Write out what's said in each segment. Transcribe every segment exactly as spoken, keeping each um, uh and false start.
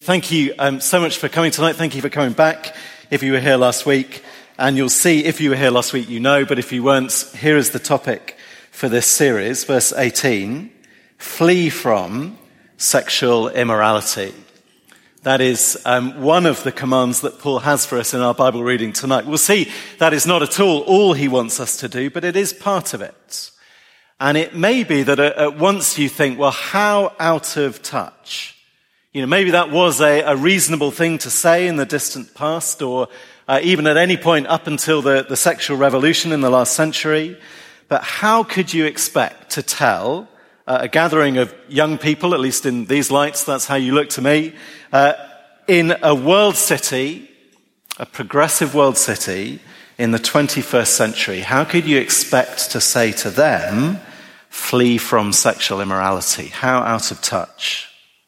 Thank you um, so much for coming tonight. Thank you for coming back. If you were here last week, and you'll see if you were here last week, you know, but if you weren't, here is the topic for this series, verse eighteen, flee from sexual immorality. That is um, one of the commands that Paul has for us in our Bible reading tonight. We'll see that is not at all all he wants us to do, but it is part of it. And it may be that at, at once you think, well, how out of touch? You know, maybe that was a, a reasonable thing to say in the distant past, or uh, even at any point up until the, the sexual revolution in the last century. But how could you expect to tell uh, a gathering of young people, at least in these lights, that's how you look to me, uh, in a world city, a progressive world city in the twenty-first century, how could you expect to say to them, flee from sexual immorality? How out of touch?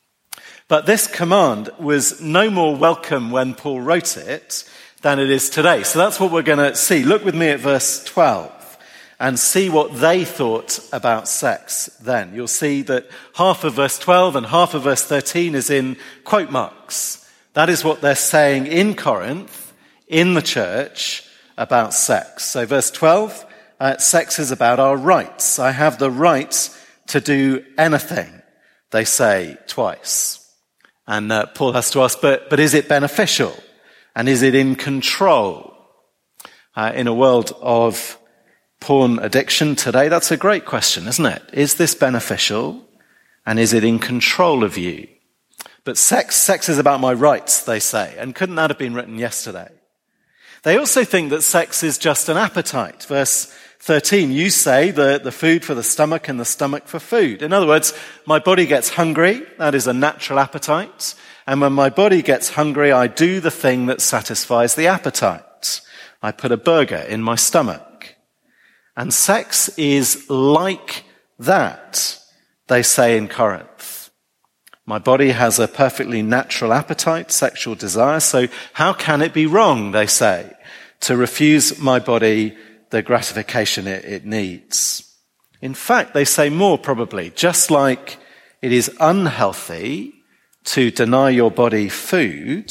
But this command was no more welcome when Paul wrote it than it is today. So that's what we're going to see. Look with me at verse twelve and see what they thought about sex then. You'll see that half of verse twelve and half of verse thirteen is in quote marks. That is what they're saying in Corinth, in the church, about sex. So verse twelve, uh, sex is about our rights. I have the right to do anything, they say twice. And uh, Paul has to ask, but, but is it beneficial? And is it in control? Uh, in a world of porn addiction today, that's a great question, isn't it? Is this beneficial? And is it in control of you? But sex, sex is about my rights, they say. And couldn't that have been written yesterday? They also think that sex is just an appetite. Verse thirteen, you say the, the food for the stomach and the stomach for food. In other words, my body gets hungry. That is a natural appetite. And when my body gets hungry, I do the thing that satisfies the appetite. I put a burger in my stomach. And sex is like that, they say in Corinth. My body has a perfectly natural appetite, sexual desire. So how can it be wrong, they say, to refuse my body the gratification it, it needs? In fact, they say more probably, just like it is unhealthy to deny your body food,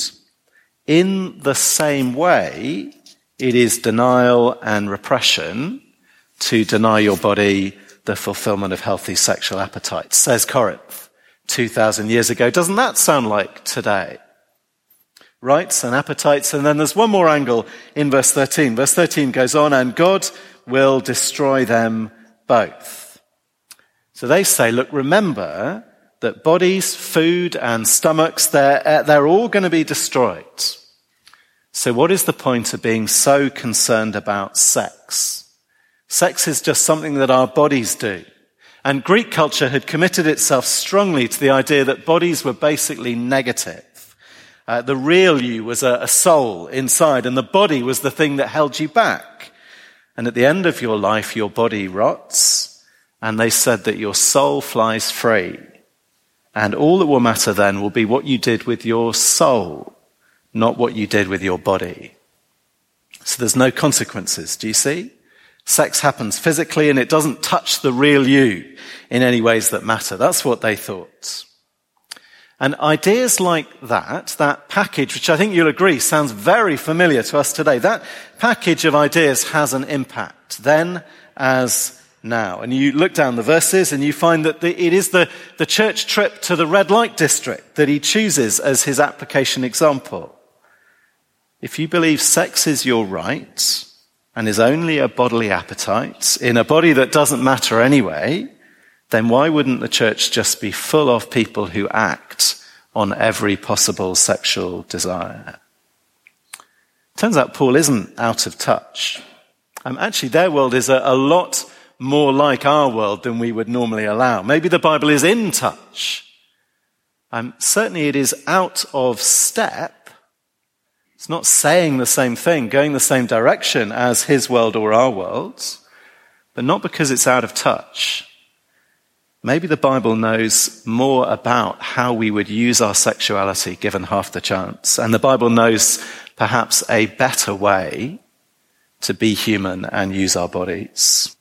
in the same way, it is denial and repression to deny your body the fulfillment of healthy sexual appetites, says Corinth two thousand years ago. Doesn't that sound like today? Rights and appetites. And then there's one more angle in verse thirteen. Verse thirteen goes on, and God will destroy them both. So they say, look, remember that bodies, food, and stomachs, they're, they're all going to be destroyed. So what is the point of being so concerned about sex? Sex is just something that our bodies do. And Greek culture had committed itself strongly to the idea that bodies were basically negative. Uh, the real you was a, a soul inside, and the body was the thing that held you back. And at the end of your life, your body rots, and they said that your soul flies free. And all that will matter then will be what you did with your soul, not what you did with your body. So there's no consequences, do you see? Sex happens physically, and it doesn't touch the real you in any ways that matter. That's what they thought. And ideas like that, that package, which I think you'll agree sounds very familiar to us today, that package of ideas has an impact then as now. And you look down the verses and you find that the, it is the, the church trip to the red light district that he chooses as his application example. If you believe sex is your right and is only a bodily appetite in a body that doesn't matter anyway, then why wouldn't the church just be full of people who act on every possible sexual desire? Turns out Paul isn't out of touch. Um, actually, their world is a, a lot more like our world than we would normally allow. Maybe the Bible is in touch. Um, certainly it is out of step. It's not saying the same thing, going the same direction as his world or our worlds, but not because it's out of touch. Maybe the Bible knows more about how we would use our sexuality given half the chance. And the Bible knows perhaps a better way to be human and use our bodies.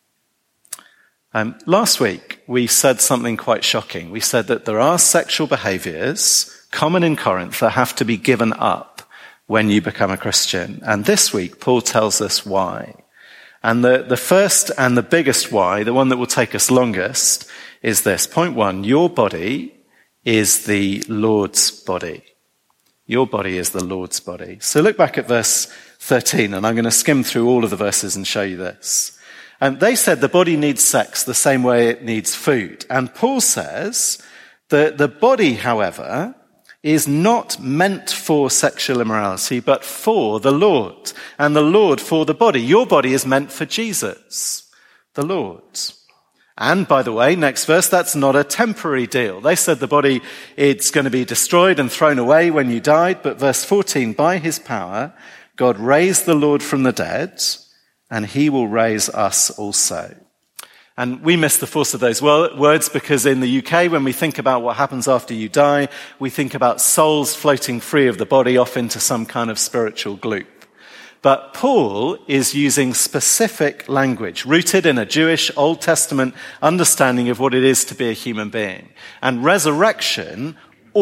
Um, last week, we said something quite shocking. We said that there are sexual behaviors common in Corinth that have to be given up when you become a Christian. And this week, Paul tells us why. And the, the first and the biggest why, the one that will take us longest, is this. Point one, your body is the Lord's body. Your body is the Lord's body. So look back at verse thirteen, and I'm going to skim through all of the verses and show you this. And they said the body needs sex the same way it needs food. And Paul says that the body, however, is not meant for sexual immorality, but for the Lord, and the Lord for the body. Your body is meant for Jesus, the Lord. And by the way, next verse, that's not a temporary deal. They said the body, it's going to be destroyed and thrown away when you died. But verse fourteen, by his power, God raised the Lord from the dead, and he will raise us also. And we miss the force of those words because in the U K, when we think about what happens after you die, we think about souls floating free of the body off into some kind of spiritual gloop. But Paul is using specific language rooted in a Jewish Old Testament understanding of what it is to be a human being. And resurrection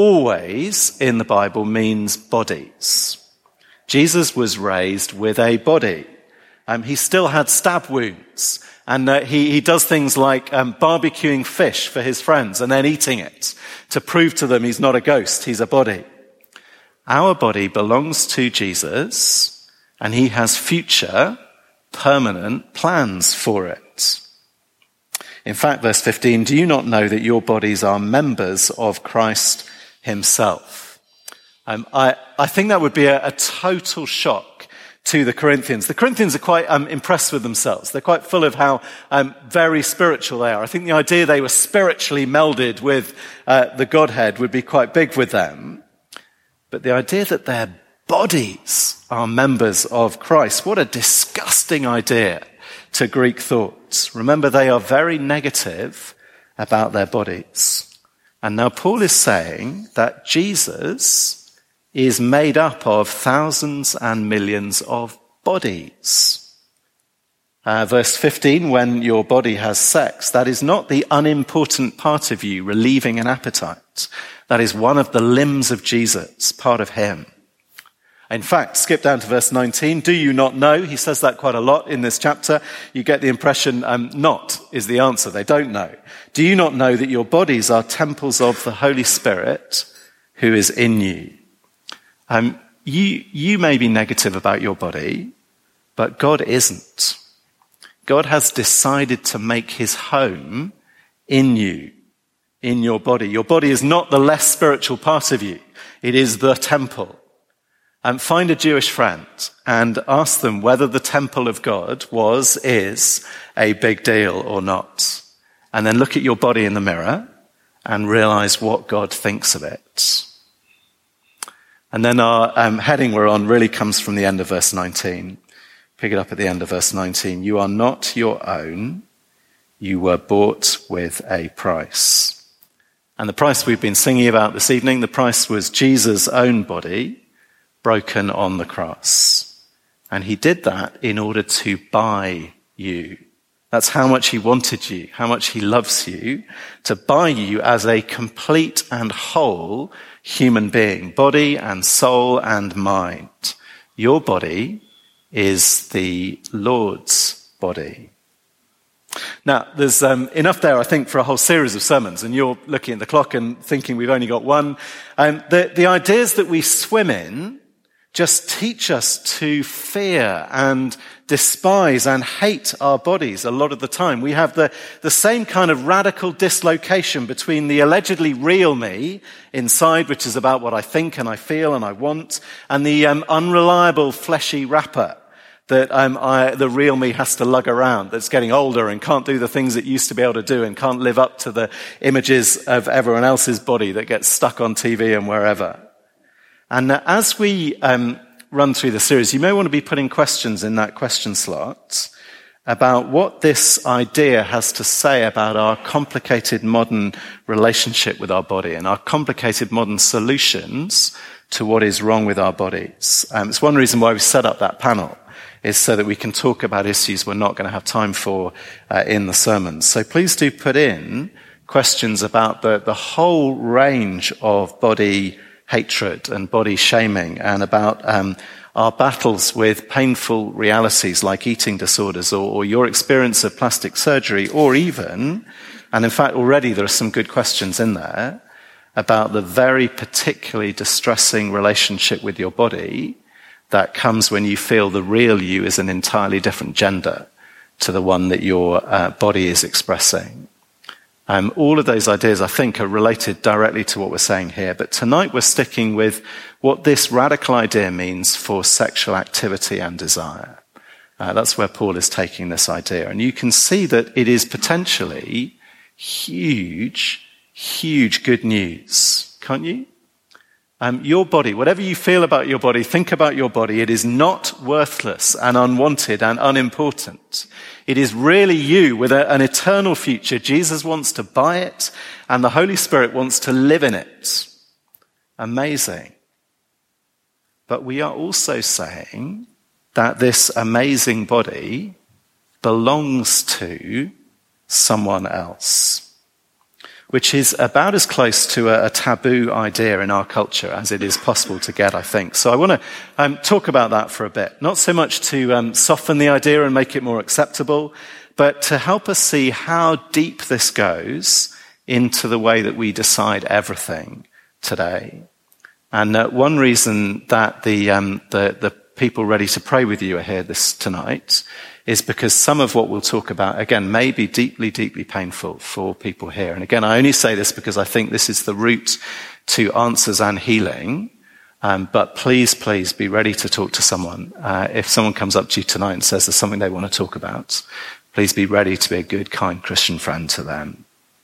always in the Bible means bodies. Jesus was raised with a body. Um, he still had stab wounds. And uh, he, he does things like um, barbecuing fish for his friends and then eating it to prove to them he's not a ghost, he's a body. Our body belongs to Jesus, and he has future, permanent plans for it. In fact, verse fifteen, do you not know that your bodies are members of Christ himself? Um, I, I think that would be a, a total shock to the Corinthians. The Corinthians are quite um, impressed with themselves. They're quite full of how um, very spiritual they are. I think the idea they were spiritually melded with uh, the Godhead would be quite big with them. But the idea that their bodies are members of Christ, what a disgusting idea to Greek thoughts. Remember, they are very negative about their bodies. And now Paul is saying that Jesus is made up of thousands and millions of bodies. Uh, verse fifteen, when your body has sex, that is not the unimportant part of you relieving an appetite. That is one of the limbs of Jesus, part of him. In fact, skip down to verse nineteen. Do you not know? He says that quite a lot in this chapter. You get the impression um, not is the answer. They don't know. Do you not know that your bodies are temples of the Holy Spirit who is in you? Um, you, you may be negative about your body, but God isn't. God has decided to make his home in you, in your body. Your body is not the less spiritual part of you. It is the temple. And find a Jewish friend and ask them whether the temple of God was, is a big deal or not. And then look at your body in the mirror and realize what God thinks of it. And then our um, heading we're on really comes from the end of verse nineteen. Pick it up at the end of verse nineteen. You are not your own. You were bought with a price. And the price we've been singing about this evening, the price was Jesus' own body, broken on the cross. And he did that in order to buy you. That's how much he wanted you, how much he loves you, to buy you as a complete and whole human being, body and soul and mind. Your body is the Lord's body. Now, there's um, enough there, I think, for a whole series of sermons, and you're looking at the clock and thinking we've only got one. Um, the, the ideas that we swim in just teach us to fear and despise and hate our bodies a lot of the time. We have the, the same kind of radical dislocation between the allegedly real me inside, which is about what I think and I feel and I want, and the um, unreliable fleshy wrapper that um, I, the real me has to lug around, that's getting older and can't do the things it used to be able to do and can't live up to the images of everyone else's body that gets stuck on T V and wherever. And as we um, run through the series, you may want to be putting questions in that question slot about what this idea has to say about our complicated modern relationship with our body and our complicated modern solutions to what is wrong with our bodies. Um, it's one reason why we set up that panel, is so that we can talk about issues we're not going to have time for uh, in the sermons. So please do put in questions about the, the whole range of body hatred and body shaming, and about um, our battles with painful realities like eating disorders, or, or your experience of plastic surgery, or even, and in fact already there are some good questions in there, about the very particularly distressing relationship with your body that comes when you feel the real you is an entirely different gender to the one that your uh, body is expressing. Um, all of those ideas, I think, are related directly to what we're saying here. But tonight we're sticking with what this radical idea means for sexual activity and desire. Uh, that's where Paul is taking this idea. And you can see that it is potentially huge, huge good news, can't you? Um, your body, whatever you feel about your body, think about your body, it is not worthless and unwanted and unimportant. It is really you with a, an eternal future. Jesus wants to buy it, and the Holy Spirit wants to live in it. Amazing. But we are also saying that this amazing body belongs to someone else, which is about as close to a, a taboo idea in our culture as it is possible to get, I think. So I want to um, talk about that for a bit. Not so much to um, soften the idea and make it more acceptable, but to help us see how deep this goes into the way that we decide everything today. And uh, one reason that the, um, the, the people ready to pray with you are here this tonight is because some of what we'll talk about, again, may be deeply, deeply painful for people here. And again, I only say this because I think this is the route to answers and healing. Um, but please, please be ready to talk to someone. Uh, if someone comes up to you tonight and says there's something they want to talk about, please be ready to be a good, kind Christian friend to them.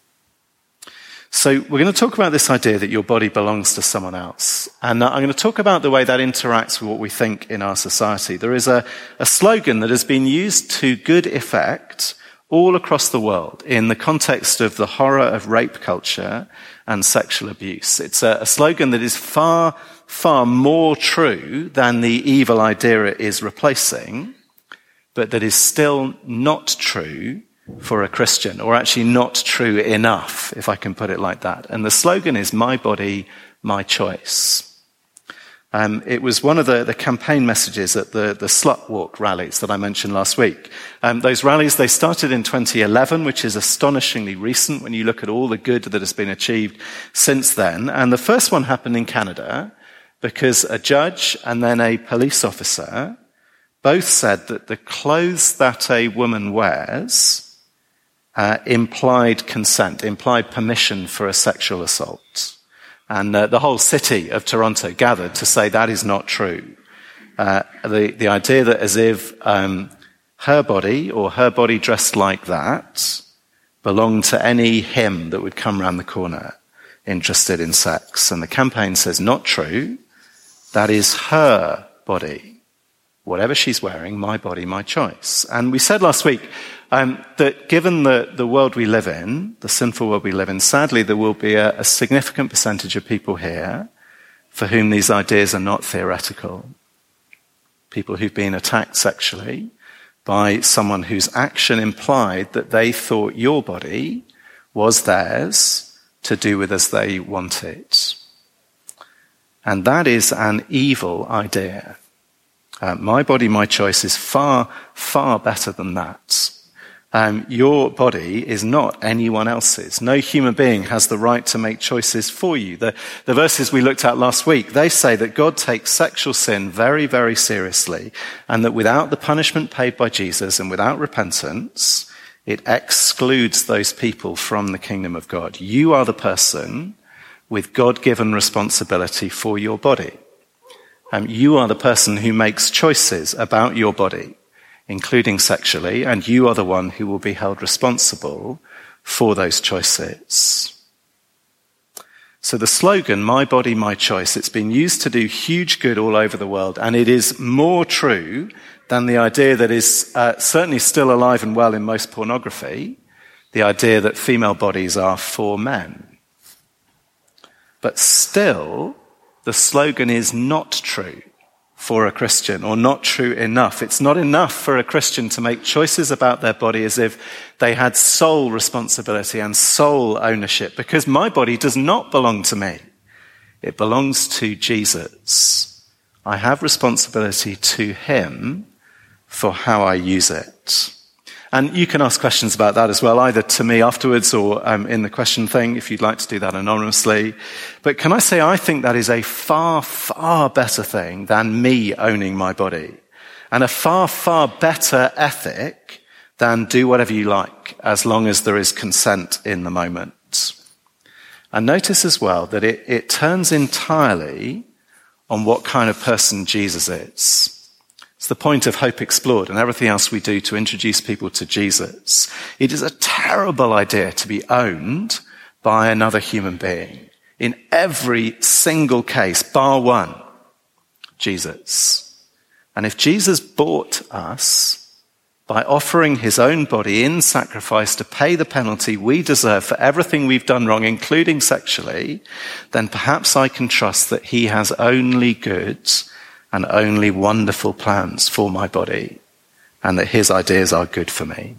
So we're going to talk about this idea that your body belongs to someone else. And I'm going to talk about the way that interacts with what we think in our society. There is a, a slogan that has been used to good effect all across the world in the context of the horror of rape culture and sexual abuse. It's a, a slogan that is far, far more true than the evil idea it is replacing, but that is still not true for a Christian, or actually not true enough, if I can put it like that. And the slogan is, my body, my choice. Um, it was one of the, the campaign messages at the, the Slut Walk rallies that I mentioned last week. Um, those rallies, they started in twenty eleven, which is astonishingly recent when you look at all the good that has been achieved since then. And the first one happened in Canada because a judge and then a police officer both said that the clothes that a woman wears Uh, implied consent, implied permission for a sexual assault. And uh, the whole city of Toronto gathered to say that is not true. Uh, the, the idea that as if um, her body, or her body dressed like that, belonged to any him that would come round the corner interested in sex. And the campaign says, not true. That is her body. Whatever she's wearing, my body, my choice. And we said last week, Um, that given the, the world we live in, the sinful world we live in, sadly there will be a, a significant percentage of people here for whom these ideas are not theoretical. People who've been attacked sexually by someone whose action implied that they thought your body was theirs to do with as they wanted. And that is an evil idea. Uh, my body, my choice is far, far better than that. Um, your body is not anyone else's. No human being has the right to make choices for you. The, the verses we looked at last week, they say that God takes sexual sin very, very seriously, and that without the punishment paid by Jesus and without repentance, it excludes those people from the kingdom of God. You are the person with God-given responsibility for your body. Um, you are the person who makes choices about your body, including sexually, and you are the one who will be held responsible for those choices. So the slogan, my body, my choice, it's been used to do huge good all over the world, and it is more true than the idea that is uh, certainly still alive and well in most pornography, the idea that female bodies are for men. But still, the slogan is not true for a Christian, or not true enough. It's not enough for a Christian to make choices about their body as if they had sole responsibility and sole ownership, because my body does not belong to me. It belongs to Jesus. I have responsibility to him for how I use it. And you can ask questions about that as well, either to me afterwards or um, in the question thing, if you'd like to do that anonymously. But can I say, I think that is a far, far better thing than me owning my body. And a far, far better ethic than do whatever you like, as long as there is consent in the moment. And notice as well that it, it turns entirely on what kind of person Jesus is. It's the point of Hope Explored and everything else we do to introduce people to Jesus. It is a terrible idea to be owned by another human being. In every single case, bar one, Jesus. And if Jesus bought us by offering his own body in sacrifice to pay the penalty we deserve for everything we've done wrong, including sexually, then perhaps I can trust that he has only good and only wonderful plans for my body, and that his ideas are good for me.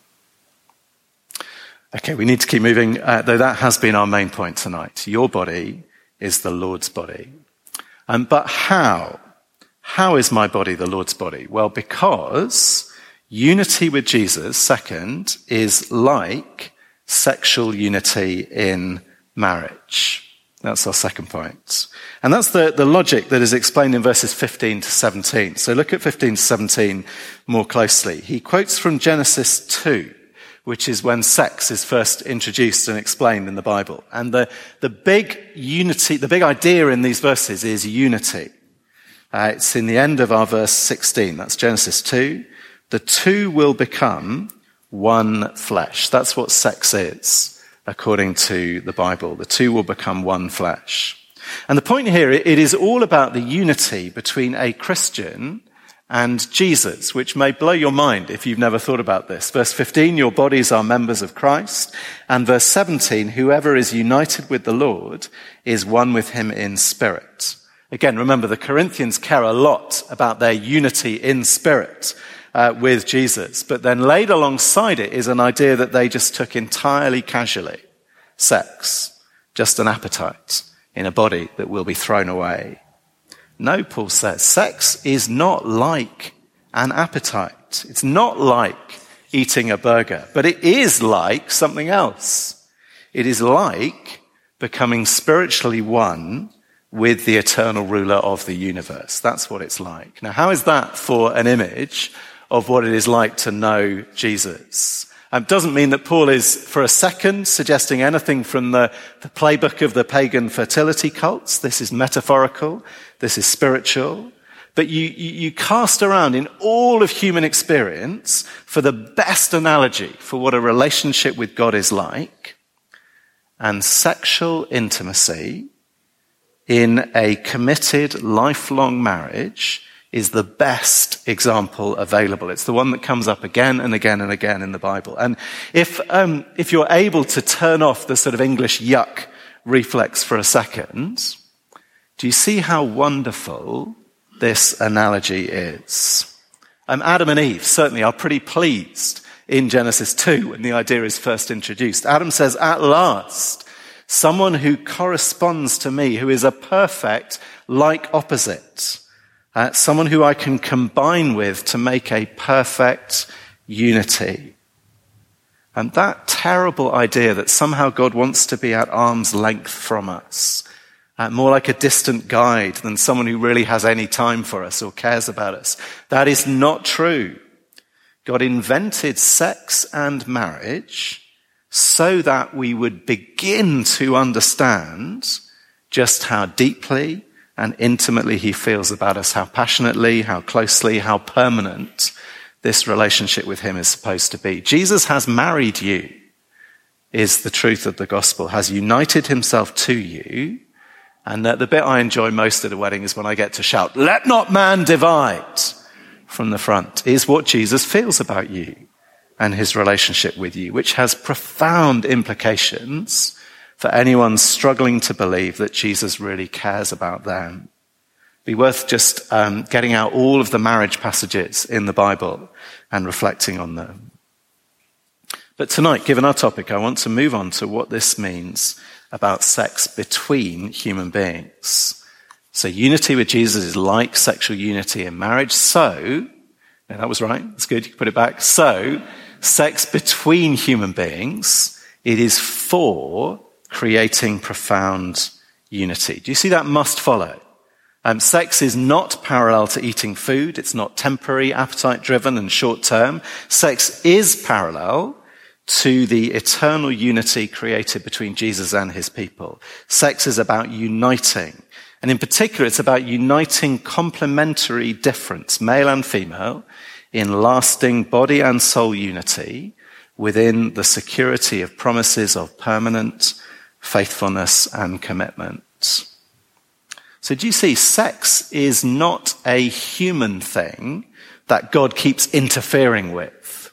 Okay, we need to keep moving, uh, though that has been our main point tonight. Your body is the Lord's body. Um, but how? How is my body the Lord's body? Well, because unity with Jesus, second, is like sexual unity in marriage. That's our second point. And that's the, the logic that is explained in verses fifteen to seventeen. So look at fifteen to seventeen more closely. He quotes from Genesis two, which is when sex is first introduced and explained in the Bible. And the, the big unity, the big idea in these verses is unity. Uh, it's in the end of our verse sixteen. That's Genesis two. The two will become one flesh. That's what sex is, according to the Bible. The two will become one flesh. And the point here, it is all about the unity between a Christian and Jesus, which may blow your mind if you've never thought about this. Verse fifteen, your bodies are members of Christ. And verse seventeen, whoever is united with the Lord is one with him in spirit. Again, remember, the Corinthians care a lot about their unity in spirit uh, with Jesus. But then laid alongside it is an idea that they just took entirely casually. Sex, just an appetite in a body that will be thrown away. No, Paul says, sex is not like an appetite. It's not like eating a burger, but it is like something else. It is like becoming spiritually one with the eternal ruler of the universe. That's what it's like. Now, how is that for an image of what it is like to know Jesus? It um, doesn't mean that Paul is, for a second, suggesting anything from the, the playbook of the pagan fertility cults. This is metaphorical. This is spiritual. But you, you, you cast around in all of human experience for the best analogy for what a relationship with God is like. And sexual intimacy in a committed, lifelong marriage is the best example available. It's the one that comes up again and again and again in the Bible. And if um, if you're able to turn off the sort of English yuck reflex for a second, do you see how wonderful this analogy is? Um, Adam and Eve certainly are pretty pleased in Genesis two when the idea is first introduced. Adam says, at last, someone who corresponds to me, who is a perfect like opposite. Uh, someone who I can combine with to make a perfect unity. And that terrible idea that somehow God wants to be at arm's length from us, uh, more like a distant guide than someone who really has any time for us or cares about us, that is not true. God invented sex and marriage so that we would begin to understand just how deeply and intimately he feels about us, how passionately, how closely, how permanent this relationship with him is supposed to be. Jesus has married you, is the truth of the gospel, has united himself to you. And the bit I enjoy most at a wedding is when I get to shout, "Let not man divide," from the front, is what Jesus feels about you and his relationship with you, which has profound implications for anyone struggling to believe that Jesus really cares about them. It'd be worth just um, getting out all of the marriage passages in the Bible and reflecting on them. But tonight, given our topic, I want to move on to what this means about sex between human beings. So unity with Jesus is like sexual unity in marriage. So, no, that was right. That's good. You can put it back. So, sex between human beings, it is for creating profound unity. Do you see that must follow? Um, sex is not parallel to eating food. It's not temporary, appetite-driven and short-term. Sex is parallel to the eternal unity created between Jesus and his people. Sex is about uniting. And in particular, it's about uniting complementary difference, male and female, in lasting body and soul unity within the security of promises of permanent faithfulness and commitment. So do you see, sex is not a human thing that God keeps interfering with.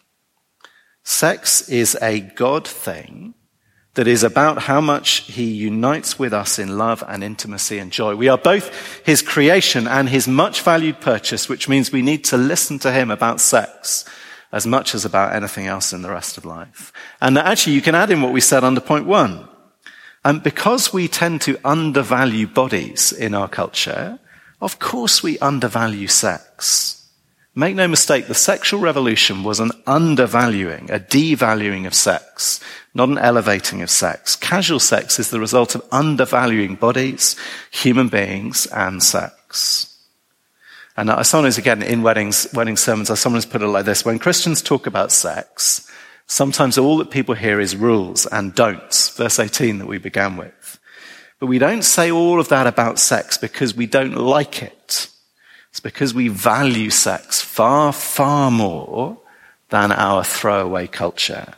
Sex is a God thing that is about how much he unites with us in love and intimacy and joy. We are both his creation and his much valued purchase, which means we need to listen to him about sex as much as about anything else in the rest of life. And actually, you can add in what we said under point one. And because we tend to undervalue bodies in our culture, of course we undervalue sex. Make no mistake, the sexual revolution was an undervaluing, a devaluing of sex, not an elevating of sex. Casual sex is the result of undervaluing bodies, human beings, and sex. And I sometimes, again, in weddings, wedding sermons, I sometimes put it like this. When Christians talk about sex, sometimes all that people hear is rules and don'ts, verse eighteen that we began with. But we don't say all of that about sex because we don't like it. It's because we value sex far, far more than our throwaway culture.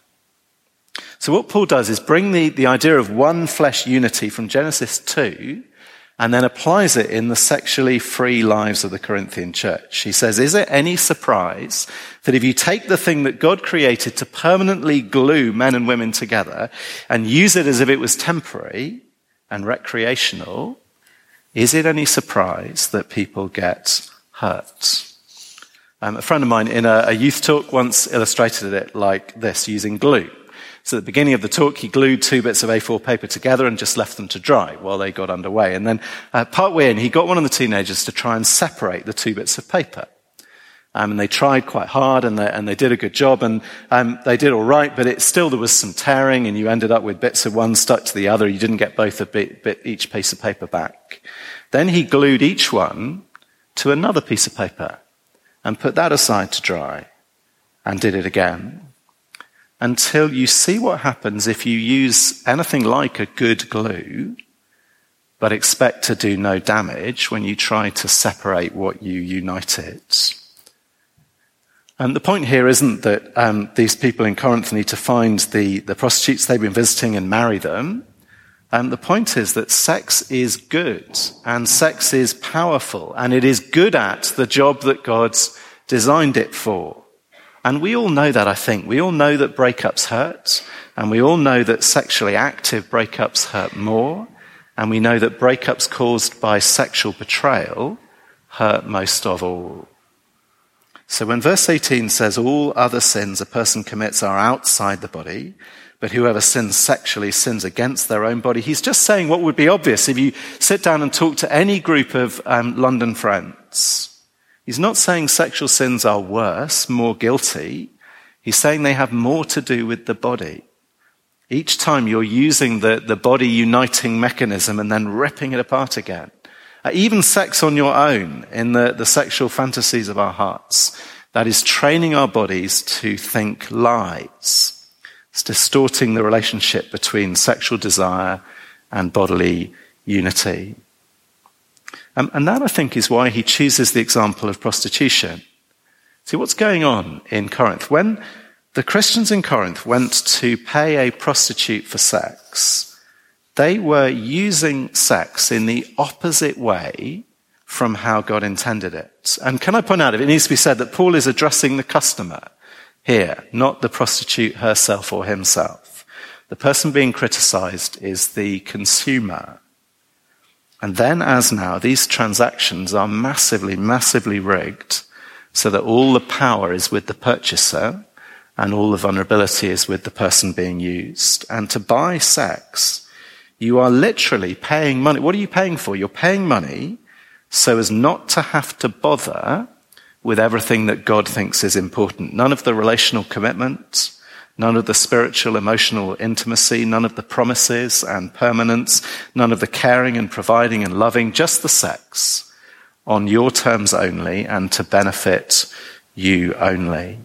So what Paul does is bring the, the idea of one flesh unity from Genesis two and then applies it in the sexually free lives of the Corinthian church. He says, is it any surprise that if you take the thing that God created to permanently glue men and women together and use it as if it was temporary and recreational, is it any surprise that people get hurt? Um, a friend of mine in a, a youth talk once illustrated it like this, using glue. So at the beginning of the talk, he glued two bits of A four paper together and just left them to dry while they got underway. And then uh, partway in, he got one of the teenagers to try and separate the two bits of paper. Um, and they tried quite hard, and they, and they did a good job, and um, they did all right, but it still, there was some tearing, and you ended up with bits of one stuck to the other. You didn't get both of bit, bit, each piece of paper back. Then he glued each one to another piece of paper and put that aside to dry and did it again, until you see what happens if you use anything like a good glue but expect to do no damage when you try to separate what you united. And the point here isn't that um, these people in Corinth need to find the, the prostitutes they've been visiting and marry them. Um, the point is that sex is good, and sex is powerful, and it is good at the job that God's designed it for. And we all know that, I think. We all know that breakups hurt, and we all know that sexually active breakups hurt more, and we know that breakups caused by sexual betrayal hurt most of all. So when verse eighteen says all other sins a person commits are outside the body, but whoever sins sexually sins against their own body, he's just saying what would be obvious if you sit down and talk to any group of um, London friends. He's not saying sexual sins are worse, more guilty. He's saying they have more to do with the body. Each time you're using the, the body uniting mechanism and then ripping it apart again. Uh, even sex on your own in the, the sexual fantasies of our hearts. That is training our bodies to think lies. It's distorting the relationship between sexual desire and bodily unity. Um, and that, I think, is why he chooses the example of prostitution. See, what's going on in Corinth? When the Christians in Corinth went to pay a prostitute for sex, they were using sex in the opposite way from how God intended it. And can I point out, if it needs to be said, that Paul is addressing the customer here, not the prostitute herself or himself. The person being criticized is the consumer. And then, as now, these transactions are massively, massively rigged so that all the power is with the purchaser and all the vulnerability is with the person being used. And to buy sex, You are literally paying money. What are you paying for? You're paying money so as not to have to bother with everything that God thinks is important. None of the relational commitment, none of the spiritual, emotional intimacy, none of the promises and permanence, none of the caring and providing and loving, just the sex on your terms only and to benefit you only.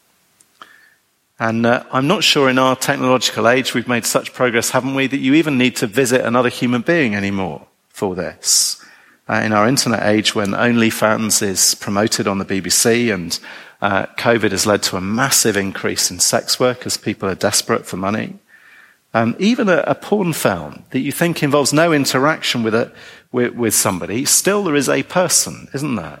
And uh, I'm not sure in our technological age we've made such progress, haven't we, that you even need to visit another human being anymore for this. Uh, in our internet age, when OnlyFans is promoted on the B B C and uh, COVID has led to a massive increase in sex work as people are desperate for money, um, even a, a porn film that you think involves no interaction with, a, with, with somebody, still there is a person, isn't there?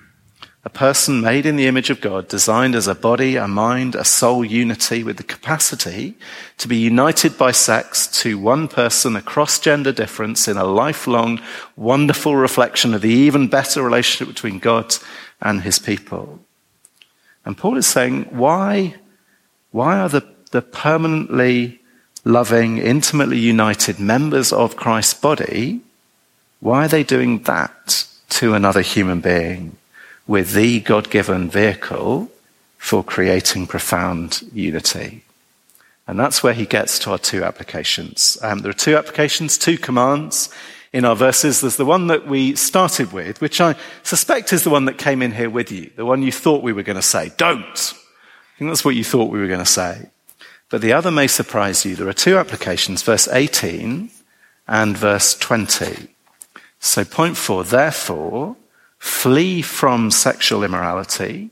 A person made in the image of God, designed as a body, a mind, a soul unity with the capacity to be united by sex to one person across gender difference in a lifelong, wonderful reflection of the even better relationship between God and his people. And Paul is saying, why, why are the, the permanently loving, intimately united members of Christ's body, why are they doing that to another human being? With the God-given vehicle for creating profound unity. And that's where he gets to our two applications. Um, there are two applications, two commands in our verses. There's the one that we started with, which I suspect is the one that came in here with you, the one you thought we were going to say. Don't! I think that's what you thought we were going to say. But the other may surprise you. There are two applications, verse eighteen and verse twenty. So point four, therefore, flee from sexual immorality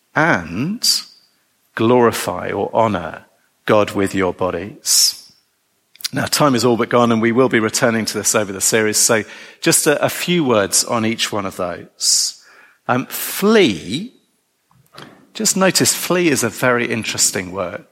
and glorify or honor God with your bodies. Now, time is all but gone, and we will be returning to this over the series, so just a, a few words on each one of those. Um, flee, just notice flee is a very interesting word.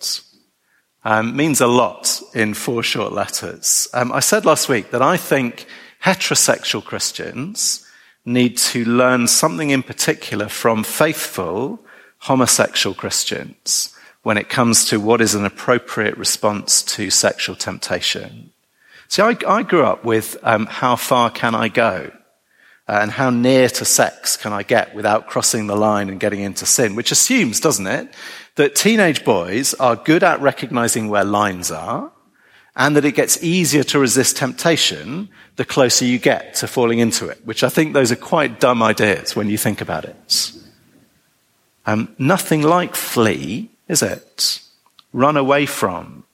Um, means a lot in four short letters. Um, I said last week that I think heterosexual Christians need to learn something in particular from faithful homosexual Christians when it comes to what is an appropriate response to sexual temptation. See, I, I grew up with um, how far can I go? Uh, and how near to sex can I get without crossing the line and getting into sin, which assumes, doesn't it, that teenage boys are good at recognizing where lines are, and that it gets easier to resist temptation the closer you get to falling into it, which I think those are quite dumb ideas when you think about it. Um, nothing like flee, is it? Run away from.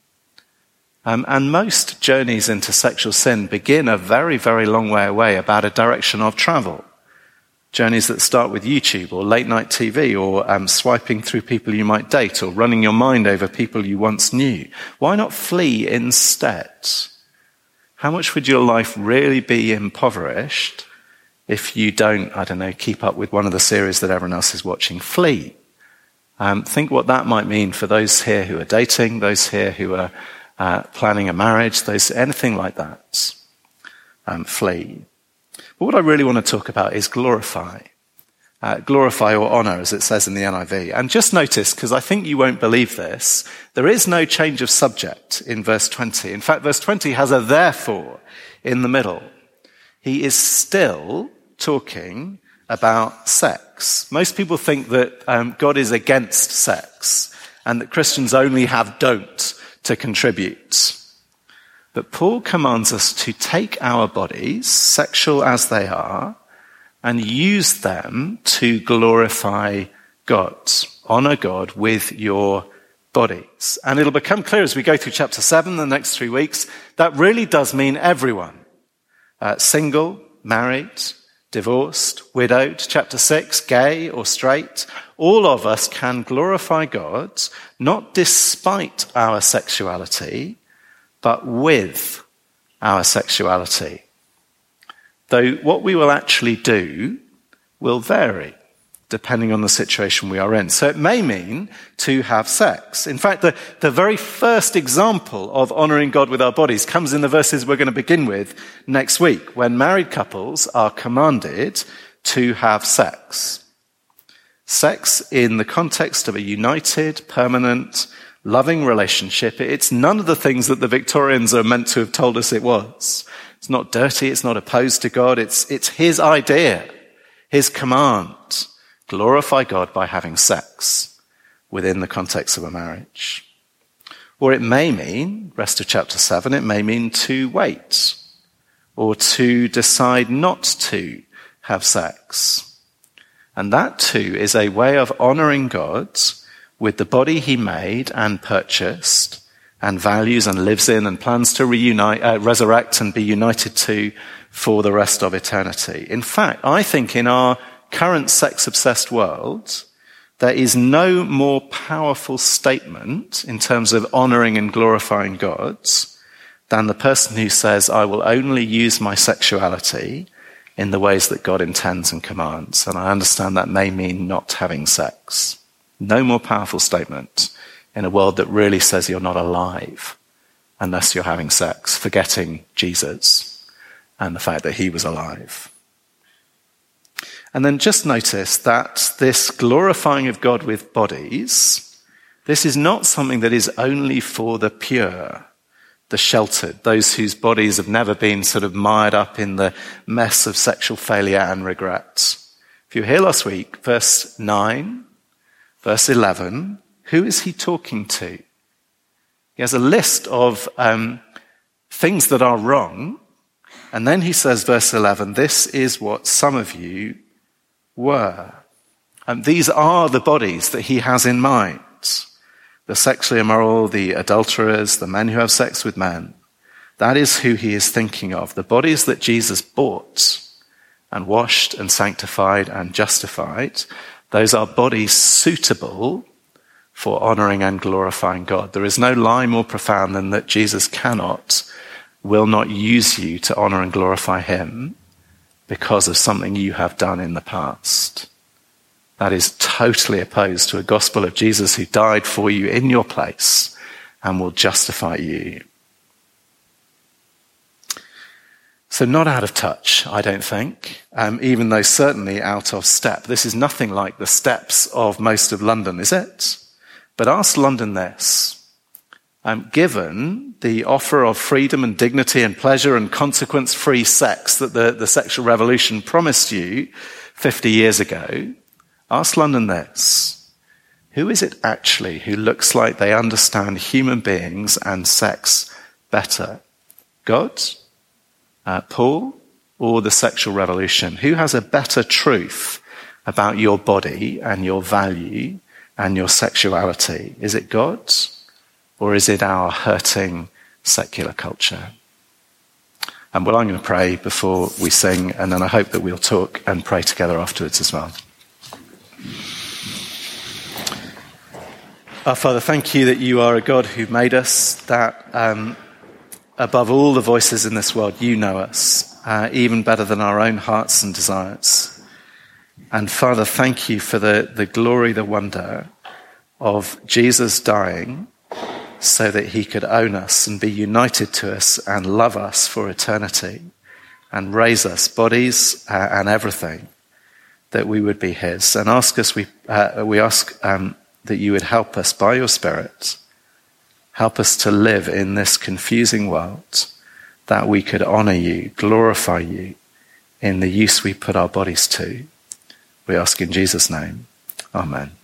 Um, and most journeys into sexual sin begin a very, very long way away about a direction of travel. Journeys that start with YouTube or late night T V or um, swiping through people you might date or running your mind over people you once knew. Why not flee instead? How much would your life really be impoverished if you don't, I don't know, keep up with one of the series that everyone else is watching? Flee. Um, think what that might mean for those here who are dating, those here who are uh, planning a marriage, those anything like that. Um, flee. But what I really want to talk about is glorify. Uh, glorify or honor, as it says in the N I V. And just notice, because I think you won't believe this, there is no change of subject in verse twenty. In fact, verse twenty has a therefore in the middle. He is still talking about sex. Most people think that um, God is against sex and that Christians only have don't to contribute. But Paul commands us to take our bodies, sexual as they are, and use them to glorify God. Honor God with your bodies. And it'll become clear as we go through chapter seven, the next three weeks, that really does mean everyone. Uh, single, married, divorced, widowed, chapter six, gay or straight. All of us can glorify God, not despite our sexuality, but with our sexuality. Though what we will actually do will vary depending on the situation we are in. So it may mean to have sex. In fact, the, the very first example of honoring God with our bodies comes in the verses we're going to begin with next week, when married couples are commanded to have sex. Sex in the context of a united, permanent, loving relationship. It's none of the things that the Victorians are meant to have told us it was. It's not dirty. It's not opposed to God. It's, it's his idea, his command. Glorify God by having sex within the context of a marriage. Or it may mean, rest of chapter seven, it may mean to wait or to decide not to have sex. And that too is a way of honoring God with the body he made and purchased and values and lives in and plans to reunite, uh, resurrect and be united to for the rest of eternity. In fact, I think in our current sex-obsessed world, there is no more powerful statement in terms of honoring and glorifying God than the person who says, I will only use my sexuality in the ways that God intends and commands. And I understand that may mean not having sex. No more powerful statement in a world that really says you're not alive unless you're having sex, forgetting Jesus and the fact that he was alive. And then just notice that this glorifying of God with bodies, this is not something that is only for the pure, the sheltered, those whose bodies have never been sort of mired up in the mess of sexual failure and regret. If you were here last week, verse nine, verse eleven, who is he talking to? He has a list of um, things that are wrong, and then he says, verse eleven, this is what some of you were. And these are the bodies that he has in mind. The sexually immoral, the adulterers, the men who have sex with men. That is who he is thinking of. The bodies that Jesus bought and washed and sanctified and justified, those are bodies suitable for honoring and glorifying God. There is no lie more profound than that Jesus cannot, will not use you to honor and glorify him because of something you have done in the past. That is totally opposed to a gospel of Jesus who died for you in your place and will justify you. So not out of touch, I don't think, um, even though certainly out of step. This is nothing like the steps of most of London, is it? But ask London this. Um, given the offer of freedom and dignity and pleasure and consequence-free sex that the, the sexual revolution promised you fifty years ago, ask London this. Who is it actually who looks like they understand human beings and sex better? God? Uh, Paul? Or the sexual revolution? Who has a better truth about your body and your value and your sexuality? Is it God? Or is it our hurting secular culture? And well, I'm going to pray before we sing, and then I hope that we'll talk and pray together afterwards as well. Our Father, thank you that you are a God who made us, that um, above all the voices in this world, you know us, uh, even better than our own hearts and desires. And Father, thank you for the, the glory, the wonder of Jesus dying so that he could own us and be united to us and love us for eternity and raise us, bodies uh, and everything, that we would be his. And ask us, we uh, we ask um, that you would help us by your Spirit, help us to live in this confusing world, that we could honor you, glorify you in the use we put our bodies to. We ask in Jesus' name. Amen.